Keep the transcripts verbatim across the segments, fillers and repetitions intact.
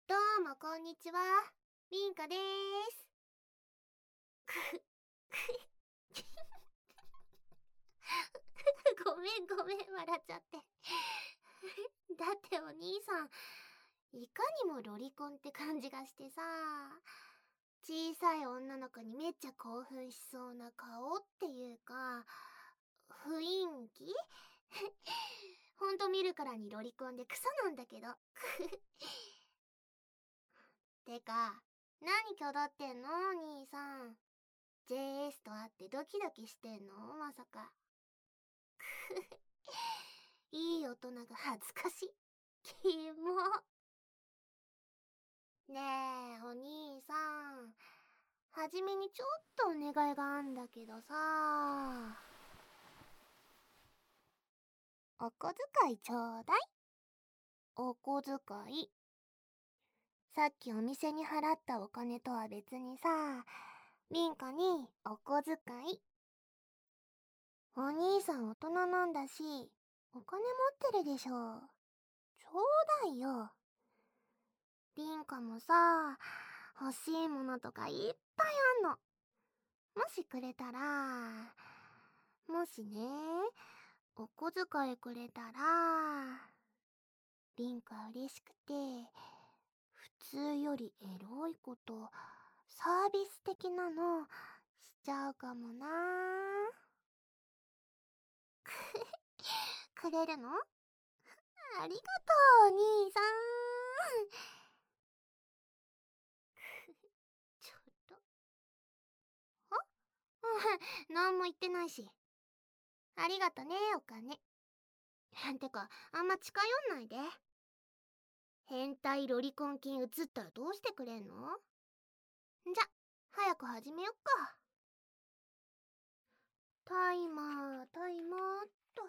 どうもこんにちは、リンカでーす。くごめんごめん、笑っちゃって。だってお兄さん、いかにもロリコンって感じがしてさ、小さい女の子にめっちゃ興奮しそうな顔っていうか、雰囲気ほんと見るからにロリコンでクソなんだけど。てか、何挙動ってんのお兄さん。ジェイエス と会ってドキドキしてんのまさか。いい大人が恥ずかしい。キモ。ねえ、お兄さん。はじめにちょっとお願いがあんだけどさ。お小遣いちょうだい。お小遣い。さっきお店に払ったお金とは別にさ、リンカにお小遣い。お兄さん大人なんだし、お金持ってるでしょ。ちょうだいよ。リンカもさ、欲しいものとかいっぱいあんの。もしくれたら、もしね、お小遣いくれたら、リンカ嬉しくて、普通よりエロいこと、サービス的なのしちゃうかもな。くれるの？ありがとう、兄さん。ちょっと。あ？うん、なんも言ってないし。ありがとね、お金。てか、あんま近寄んないで。変態ロリコン菌移ったらどうしてくれんの？じゃ、早く始めよっか。タイマー、タイマーっと。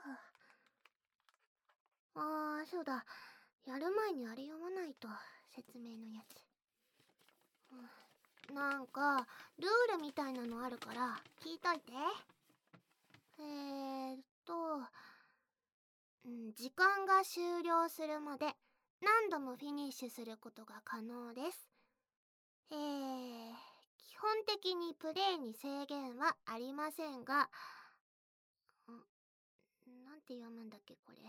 あー、そうだ。やる前にあれ読まないと、説明のやつ。なんか、ルールみたいなのあるから、聞いといて。えーっと、うん、時間が終了するまで何度もフィニッシュすることが可能です。えー、基本的にプレイに制限はありませんが、んなんて読むんだっけこれ。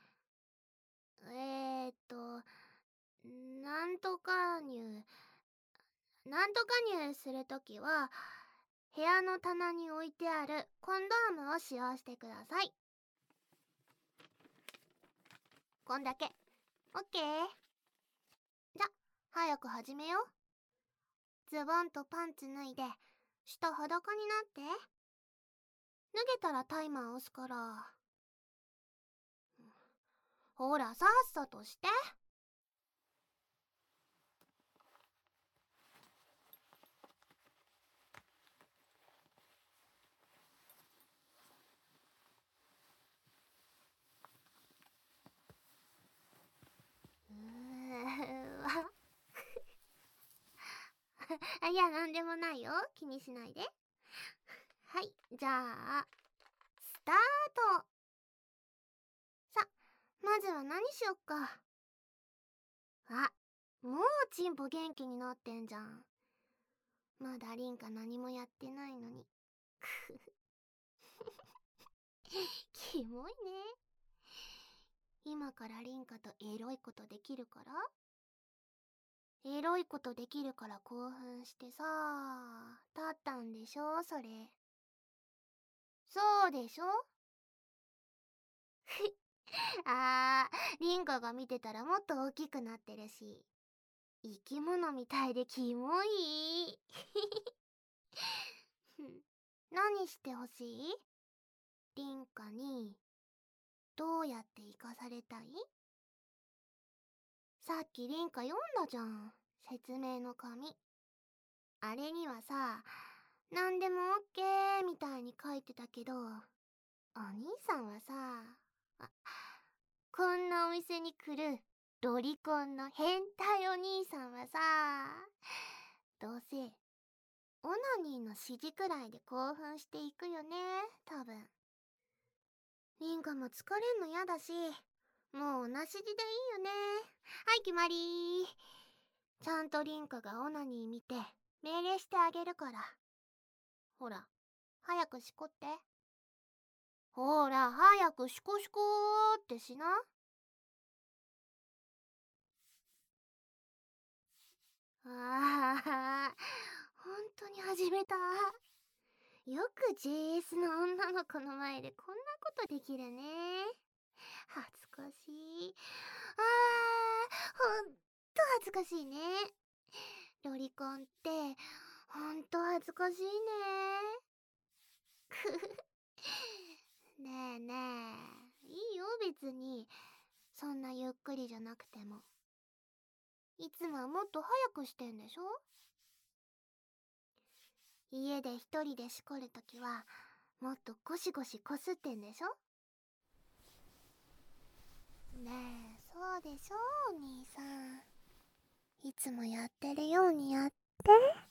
えーっと、なんとか入、なんとか入するときは、部屋の棚に置いてあるコンドームを使用してください。こんだけ。オッケー。じゃ、早く始めよう。ズボンとパンツ脱いで、下裸になって。脱げたらタイマー押すから。ほら、さっさとして。うーわ。いや、なんでもないよ。気にしないで。はい、じゃあ、スタート。さ、まずは何しよっか。あ、もうチンポ元気になってんじゃん。まだリンカ何もやってないのに。キモいね。今からリンカとエロいことできるから？エロいことできるから興奮してさ、立ったんでしょそれ。そうでしょ？あー、リンカが見てたらもっと大きくなってるし。生き物みたいでキモい。何してほしい？リンカに、どうやって生かされたい？さっきリンカ読んだじゃん。説明の紙。あれにはさ、なんでもオッケーみたいに書いてたけど、お兄さんはさ、あ、こんなお店に来るロリコンの変態お兄さんはさ、どうせ、オナニーの指示くらいで興奮していくよね、多分。リンカも疲れんのやだし、もうなしじでいいよね。はい、決まりー。 ちゃんとリンカがオナニー見て命令してあげるから。ほら、早くしこって。ほら、早くシコシコーってしな。ああ、ほんとに始めた。よく ジェイエス の女の子の前でこんなことできるね。恥ずかしい。あー、ほんと恥ずかしいね。ロリコンってほんと恥ずかしいね。くねえねえ、いいよ別に。そんなゆっくりじゃなくても。いつもはもっと早くしてんでしょ。家で一人でしこるときはもっとゴシゴシこすってんでしょ。ねえ、そうでしょお兄さん。いつもやってるようにやって。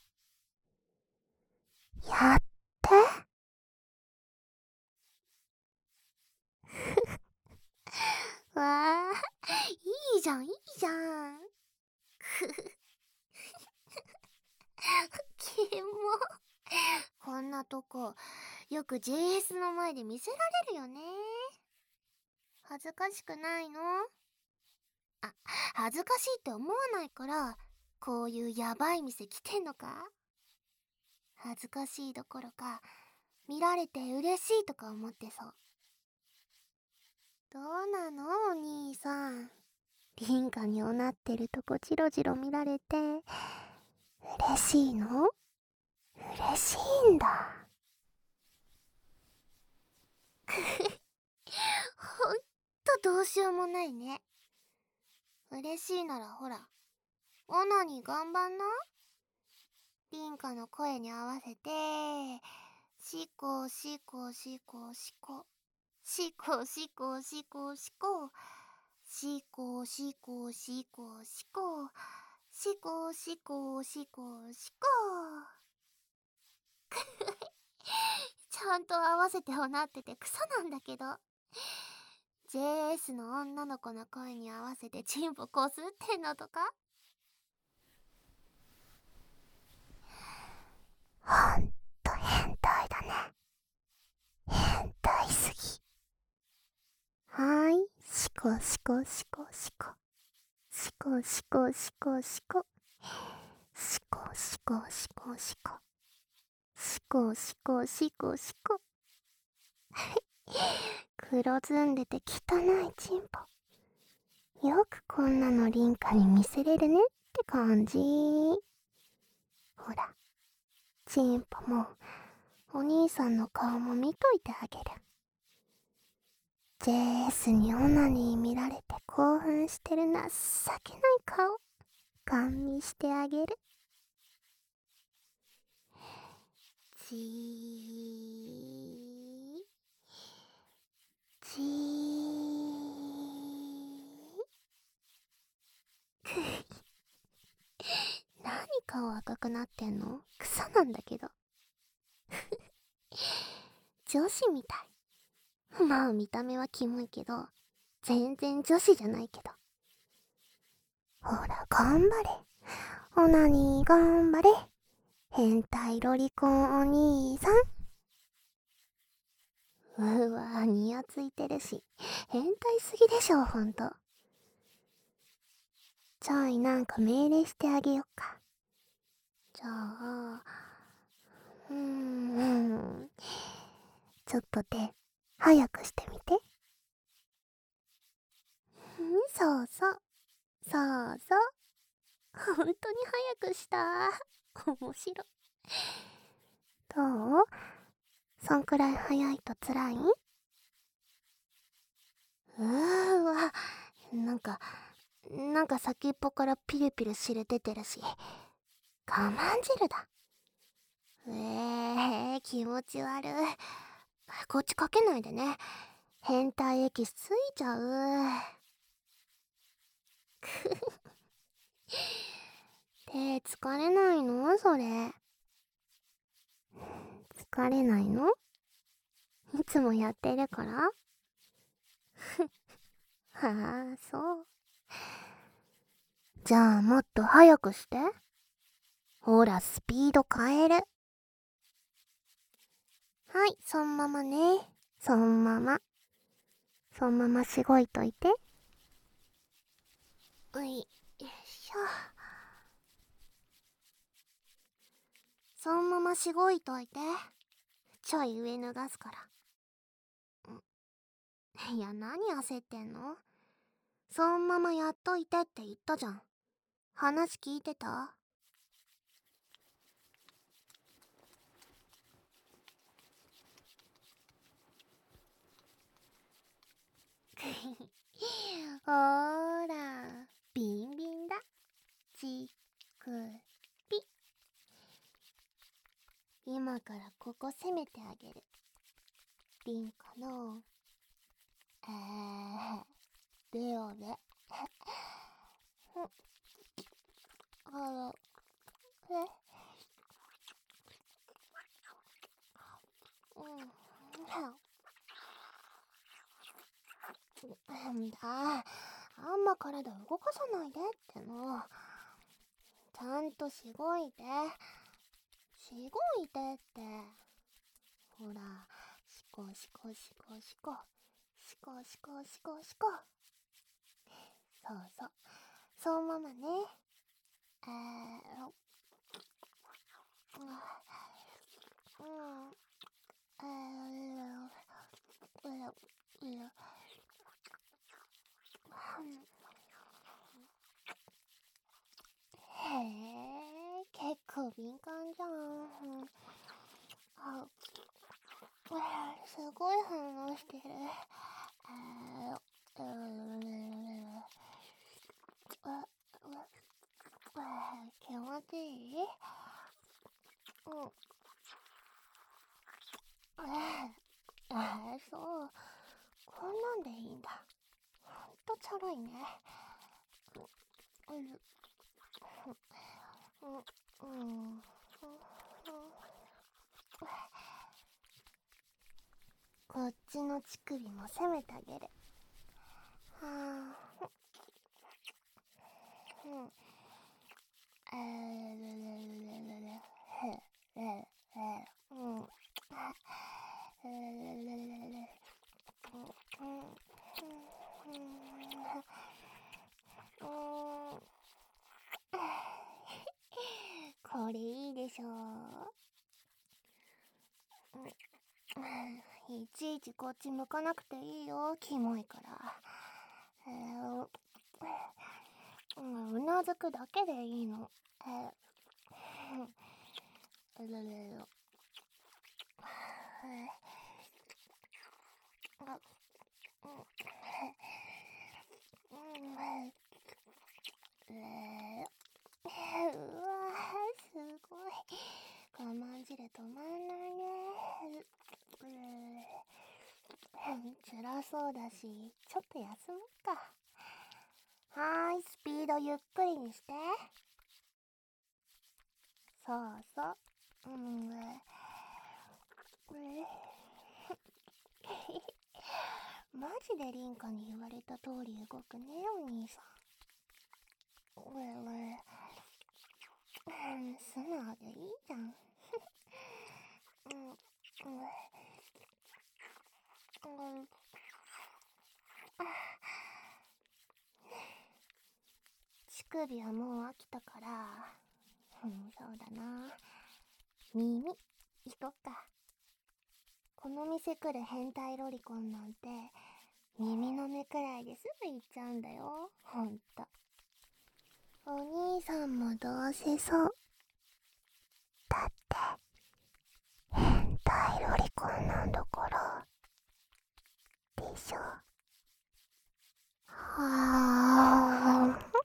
やって。わあ、いいじゃんいいじゃん。くキモ。こんなとこよく ジェイエス の前で見せられるよね。恥ずかしくないの？あ、恥ずかしいって思わないからこういうヤバい店来てんのか？恥ずかしいどころか見られて嬉しいとか思ってそう。どうなのお兄さん。リンカにおなってるとこチロチロ見られて嬉しいの？嬉しいんだ。ほんとどうしようもないね。嬉しいならほら、オナニー頑張んな。リンカの声に合わせて、シコシコシコシコ。シコシコシコシコ。シコシコシコシコ。シコシコシコシコ。ちゃんと合わせておなっててクソなんだけど。ジェイエス の女の子の声に合わせてチンポこすってんのとか。ほんと変態だね。変態すぎ。はーい、シコシコシコシコ。シコシコシコシコ。シコシコシコシコ。シコシコシコシコ。黒ずんでて汚いチンポ。よくこんなのリンカに見せれるねって感じ。ほら、チンポもお兄さんの顔も見といてあげる。ジェイエス にオナニー見られて興奮してる情けない顔、ガン見してあげる。じーじー何顔赤くなってんの？草なんだけど。女子みたい。まあ見た目はキモいけど全然女子じゃないけど。ほら頑張れ、オナニー頑張れ、変態ロリコンお兄さん。うわ、ニヤついてるし変態すぎでしょほんと。ちょいなんか命令してあげよっか。じゃあうーんちょっと手早くしてみて。そうそうそうそう、ほんとに早くした。面白い。どう？そんくらい早いとつらい？うーわ、なんかなんか先っぽからピルピル汁出てるし我慢汁だ。えー、気持ち悪い。こっちかけないでね、変態エキスついちゃう。手疲れないのそれ？疲れないの？いつもやってるから？はあ、そう。 じゃあもっと早くして。ほら、スピード変える。はい、そんままね。そんまま。そんまましごいといて。うい、よいしょ。そんまましごいといて。ちょい上脱がすから。んいや、何焦ってんの？そんままやっといてって言ったじゃん。話聞いてた？ほーら、ビンビンだ。ちくぴ。今からここ攻めてあげる。リンカの、えー、レオで。あら、え、うん、なんだ、あんま体動かさないでっての。ちゃんとしごいて。しごいてって。ほら、しこしこしこしこ。しこしこしこしこ。そうそう。そのままね。えー、うん、えー、うら、うら、へえ、結構敏感じゃん。あ、すごい反応してる。えー、うあ、気持ちいい？うん。えー、そう。こんなんでいいんだ。ほんとちょろいね。うん、うん、うん、うん。こっちの乳首も攻めてあげる。はあ。うん。えー、れれれれれれ。へ、れ、れ、うん。えー、れれれれれ。うん、うん、うん、うん。これいいでしょう。いちいちこっち向かなくていいよ、キモいから。えー、うなずくだけでいいの。えー、うるるる。あ、うん、うん、えー、うわー、すごい。我慢汁止まんないね。うー、辛そうだし、ちょっと休むか。はーい、スピードゆっくりにして。そうそう。うん、えマジでリンカに言われた通り動くね、お兄さん。うえうえ。素直でいいじゃん。うん、うん、うん、乳首はもう飽きたから、うん、そうだな。耳、行こっか。この店来る変態ロリコンなんて、耳の目くらいですぐ行っちゃうんだよ。ほんと。お兄さんもどうせそう。だって、変態ロリコンなんだから。でしょ。はぁ。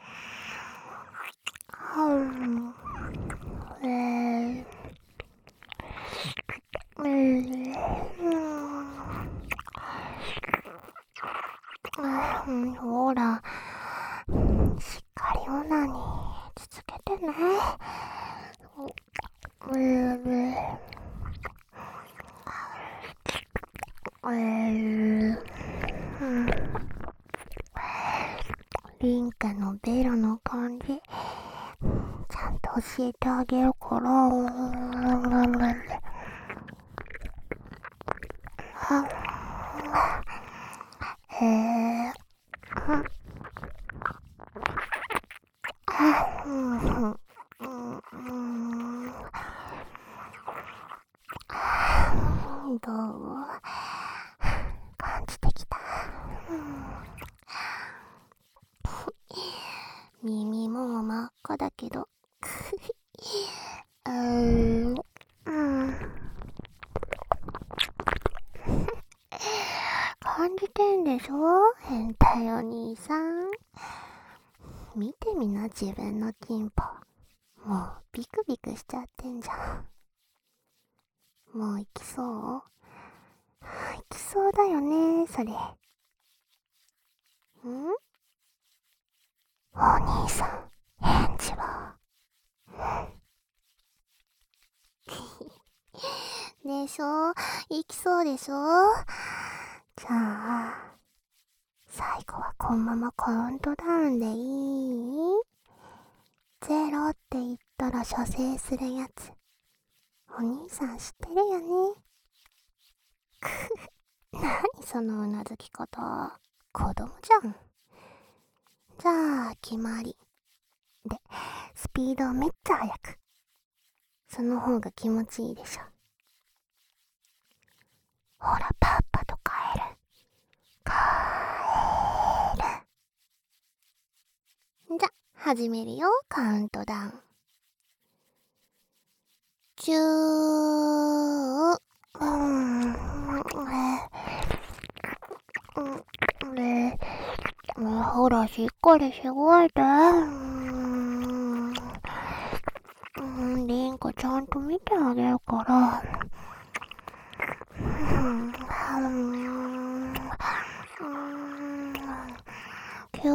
うん。えー。うん。うん。ほら。しっかりオナニー続けてね。うー。えー。うん。 リンカのベロの感じ、ちゃんと教えてあげるから。へえ。どう感じてきた。耳も真っ赤だけどうーん、うん、感じてんでしょ変態お兄さん。見てみな自分のチンポ、もうビクビクしちゃってんじゃん。もう行きそう行きそうだよねそれ。んお兄さん返事はでしょ、行きそうでしょ。じゃあ最後はこのままカウントダウンでいい？ゼロって言ったら射精するやつ、お兄さん知ってるよね。く何そのうなずき方、子供じゃん。じゃあ決まりで、スピードめっちゃ速く、その方が気持ちいいでしょ。ほらパッパと帰る帰る。じゃ始めるよ、カウントダウン。じゅう、うん、え、ほらしっかりしごいて。うん、リンコちゃんと見てあげるから。うんキュ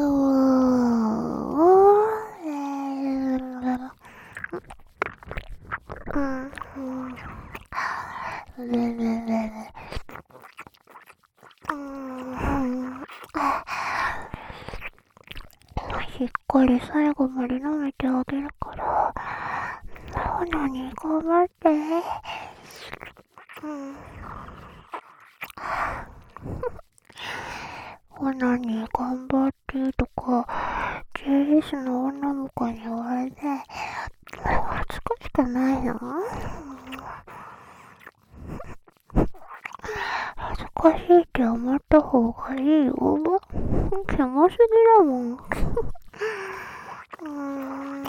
しっかり最後まで舐めてあげるから、鼻に頑張って。うん鼻に頑張ってとか ジェイエス の女の子に言われて恥ずかしくないの？恥ずかしいって思った方がいいよ。キモすぎだもん。うーん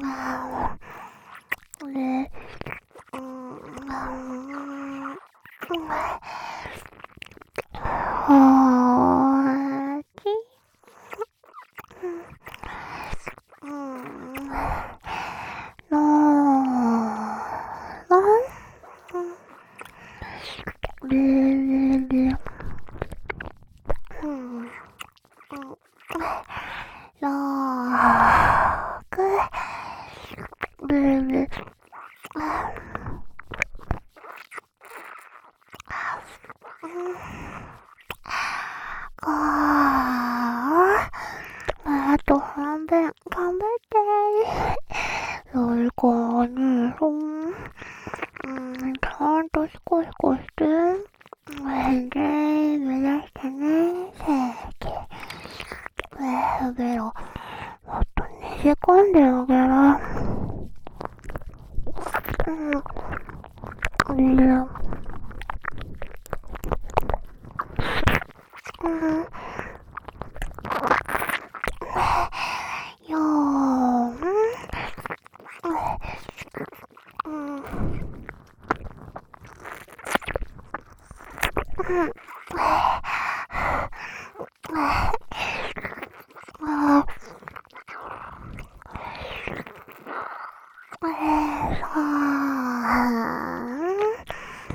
で、うーんはーちうんのーれれれうんろーくれれごーあと半分頑張って最高にそんうんちゃんとシコシコして全然目指してね正規ベロベロもっとねじ込んであげろ。うんいいよ。うんよーんうんうんあえーさー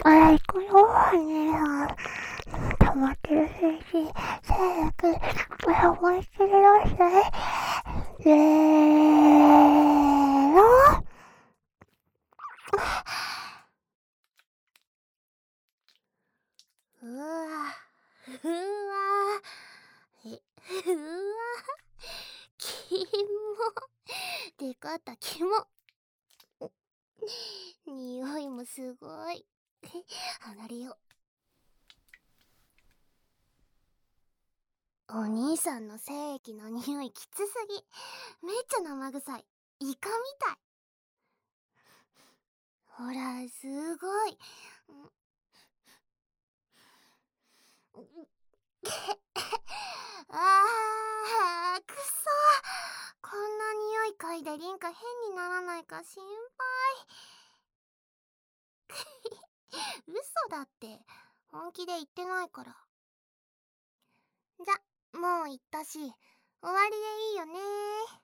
あら、行くよ、お兄さん。溜まってる精子、精液、これ思いっきり出して。せーの。うわ、ふわ、え、うわ、キモ。出方キモ。匂いもすごい。離れよう。お兄さんの精液の匂いきつすぎ。めっちゃ生臭い。イカみたい。ほら、すごい。あー、くそ。こんな匂い嗅いでリンカ変にならないか心配。嘘だって。本気で言ってないから。じゃ、もう言ったし、終わりでいいよね。